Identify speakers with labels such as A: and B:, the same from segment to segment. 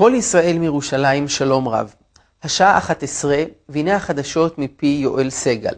A: כל ישראל מירושלים, שלום רב. השעה 11, והנה החדשות מפי יואל סגל.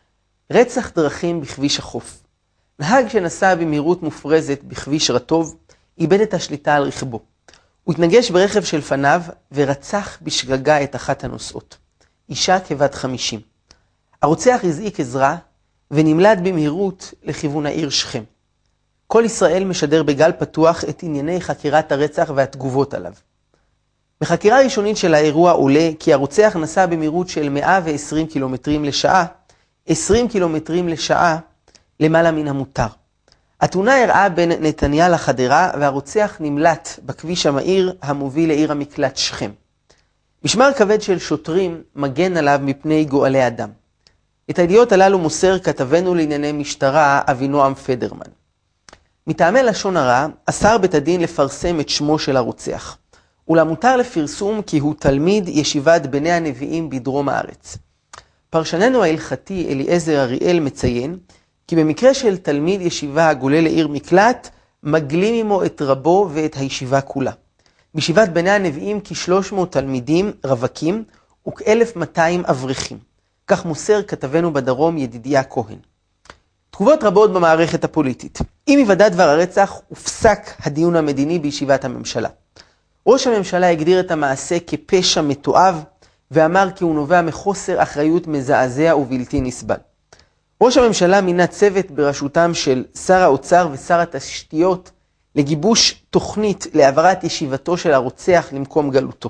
A: רצח דרכים בכביש החוף. נהג שנסע במהירות מופרזת בכביש רטוב, איבד את השליטה על רכבו. הוא התנגש ברכב של פניו ורצח בשגגה את אחת הנוסעות. אישה כבת 50. הרוצח הזעיק עזרה ונמלט במהירות לכיוון העיר שכם. כל ישראל משדר בגל פתוח את ענייני חקירת הרצח והתגובות עליו. בחקירה ראשונית של האירוע עולה כי הרוצח נסע במהירות של 120 קילומטרים לשעה, 20 קילומטרים לשעה למעלה מן המותר. התאונה אירעה בין נתניה לחדרה והרוצח נמלט בכביש המהיר המוביל לעיר המקלט שכם. משמר כבד של שוטרים מגן עליו מפני גואלי אדם. את הידיעות הללו מוסר כתבנו לענייני משטרה אבינועם פדרמן. מטעמי לשון הרע אסר בית הדין לפרסם את שמו של הרוצח. אולם מותר לפרסום כי הוא תלמיד ישיבת בני הנביאים בדרום הארץ. פרשננו ההלכתי אליעזר אריאל מציין כי במקרה של תלמיד ישיבה הגולה לעיר מקלט, מגלים עמו את רבו ואת הישיבה כולה. בישיבת בני הנביאים כ-300 תלמידים רווקים וכ-1200 אברכים. כך מוסר כתבנו בדרום ידידיה כהן. תגובות רבות במערכת הפוליטית. עם היוודע דבר הרצח הופסק הדיון המדיני בישיבת הממשלה. ראש הממשלה הגדיר את המעשה כפשע מתועב, ואמר כי הוא נובע מחוסר אחריות מזעזע ובלתי נסבל. ראש הממשלה מינה צוות בראשותם של שר האוצר ושר התשתיות לגיבוש תוכנית להעברת ישיבתו של הרוצח למקום גלותו.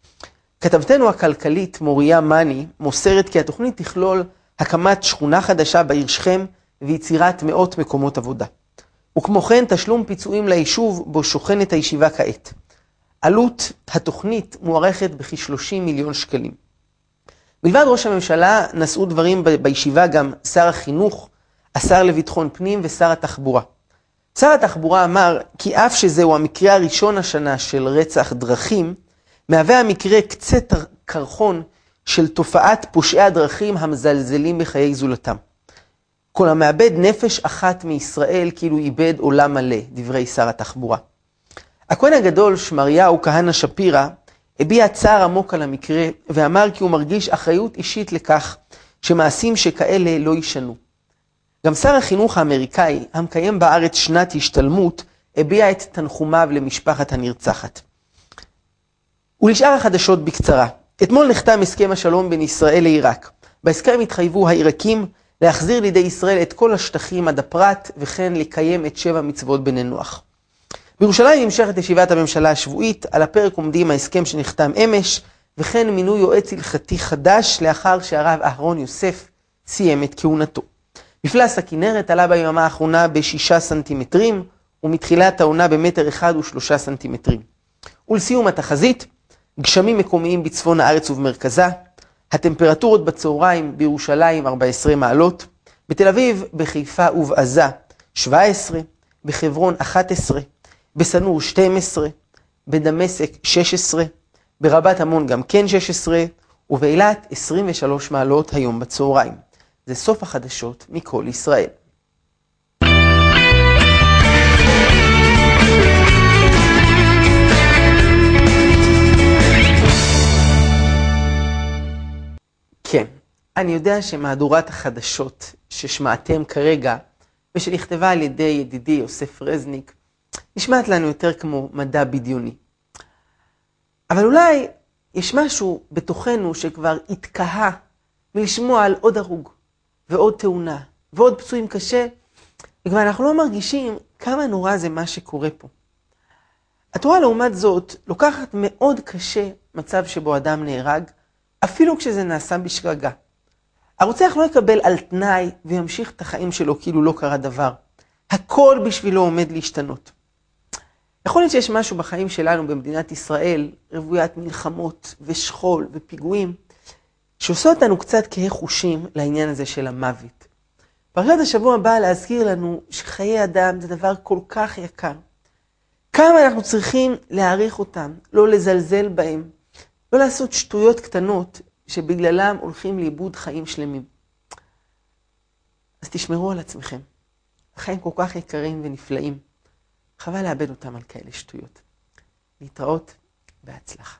A: כתבתנו הכלכלית מוריה מני מוסרת כי התוכנית תכלול הקמת שכונה חדשה בעיר שכם ויצירת מאות מקומות עבודה. וכמו כן תשלום פיצויים ליישוב בו שוכנת הישיבה כעת. עלות התוכנית מוערכת בכ-30 מיליון שקלים. מלבד ראש הממשלה נשאו דברים בישיבה גם שר החינוך, השר לביטחון פנים ושר התחבורה. שר התחבורה אמר כי אף שזהו המקרה הראשון השנה של רצח דרכים, מהווה המקרה קצה קרחון של תופעת פושעי הדרכים המזלזלים בחיי זולתם. כל המאבד נפש אחת מישראל כאילו איבד עולם מלא, דברי שר התחבורה. הכהן הגדול שמריהו כהנא שפירא הביע צער עמוק על המקרה ואמר כי הוא מרגיש אחריות אישית לכך שמעשים שכאלה לא יישנו. גם שר החינוך האמריקאי המקיים בארץ שנת השתלמות הביע את תנחומיו למשפחת הנרצחת. ולשאר החדשות בקצרה. אתמול נחתם הסכם השלום בין ישראל לעיראק. בהסכם התחייבו העיראקים להחזיר לידי ישראל את כל השטחים עד הפרת וכן לקיים את 7 מצוות בני נוח. בירושלים נמשכת ישיבת הממשלה השבועית, על הפרק עומדים ההסכם שנחתם אמש, וכן מינוי יועץ הלכתי חדש לאחר שהרב אהרון יוסף סיים את כהונתו. מפלס הכנרת עלה ביממה האחרונה ב6 סנטימטרים, ומתחילת העונה במטר 1 ו3 סנטימטרים. ולסיום התחזית, גשמים מקומיים בצפון הארץ ובמרכזה, הטמפרטורות בצהריים בירושלים 14 מעלות, בתל אביב, בחיפה ובעזה 17, בחברון 11, בסנור 12, בדמשק 16, ברבת עמון גם כן 16, ובאילת 23 מעלות היום בצהריים. זה סוף החדשות מכל ישראל. כן, אני יודע שמהדורת החדשות ששמעתם כרגע, ושנכתבה על ידי ידידי יוסף רזניק, נשמעת לנו יותר כמו מדע בדיוני. אבל אולי יש משהו בתוכנו שכבר התקהה מלשמוע על עוד הרוג ועוד תאונה ועוד פצועים קשה, וכבר אנחנו לא מרגישים כמה נורא זה מה שקורה פה. התורה לעומת זאת לוקחת מאוד קשה מצב שבו אדם נהרג, אפילו כשזה נעשה בשגגה. הרוצח לא יקבל על תנאי וימשיך את החיים שלו כאילו לא קרה דבר. הכל בשבילו עומד להשתנות. יכול להיות שיש משהו בחיים שלנו במדינת ישראל, רוויית מלחמות ושכול ופיגועים, שעושה אותנו קצת כהחושים לעניין הזה של המוות. פרשת השבוע באה להזכיר לנו שחיי אדם זה דבר כל כך יקר. כמה אנחנו צריכים להעריך אותם, לא לזלזל בהם, לא לעשות שטויות קטנות שבגללם הולכים לאיבוד חיים שלמים. אז תשמרו על עצמכם. החיים כל כך יקרים ונפלאים. חבל לאבד אותם על כאלה שטויות. להתראות בהצלחה.